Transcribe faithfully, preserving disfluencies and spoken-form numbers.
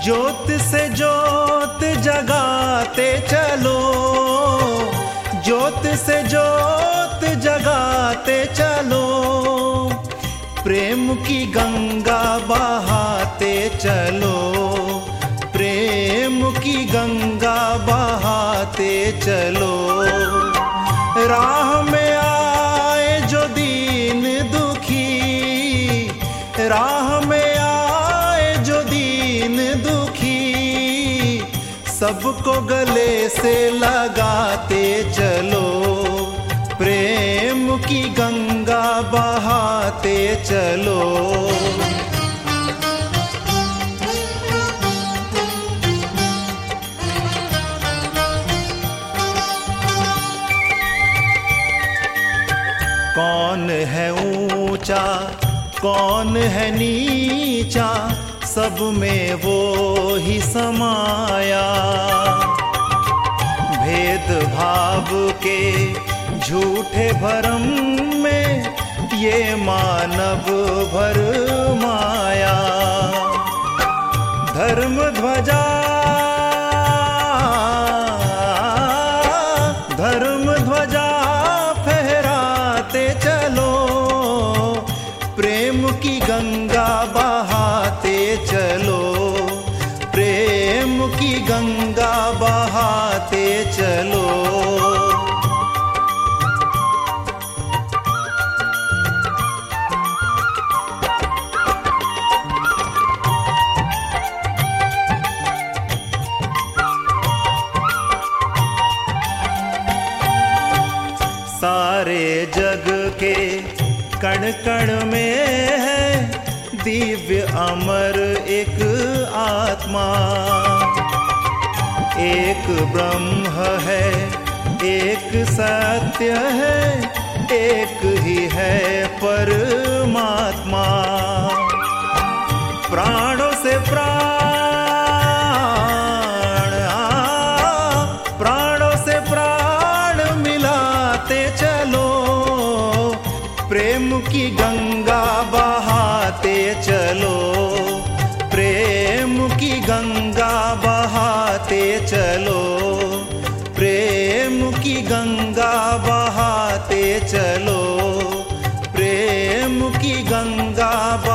ज्योत से ज्योत जगाते चलो, ज्योत से ज्योत जगाते चलो, प्रेम की गंगा बहाते चलो, प्रेम की गंगा बहाते चलो। राह में आए जो दीन दुखी, राह में आए जो दीन दुखी, सबको गले से लगाते चलो, प्रेम की गंगा बहाते चलो। कौन है ऊंचा कौन है नीचा, सब में वो ही समाया, भेद भाव के झूठे भरम में ये मानव भर माया। धर्म ध्वजा धर्म ध्वजा फहराते चलो, प्रेम की गंगा बहाते चलो, प्रेम की गंगा बहाते चलो। सारे जग के कण कण में है दिव्य अमर एक आत्मा, एक ब्रह्म है एक सत्य है, एक ही है परमात्मा। प्राणों से प्राण प्राणों से प्राण मिलाते चलो, प्रेम की गंगा बहाते चलो, प्रेम की गंगा बहाते चलो, प्रेम की गंगा बहाते चलो, प्रेम की गंगा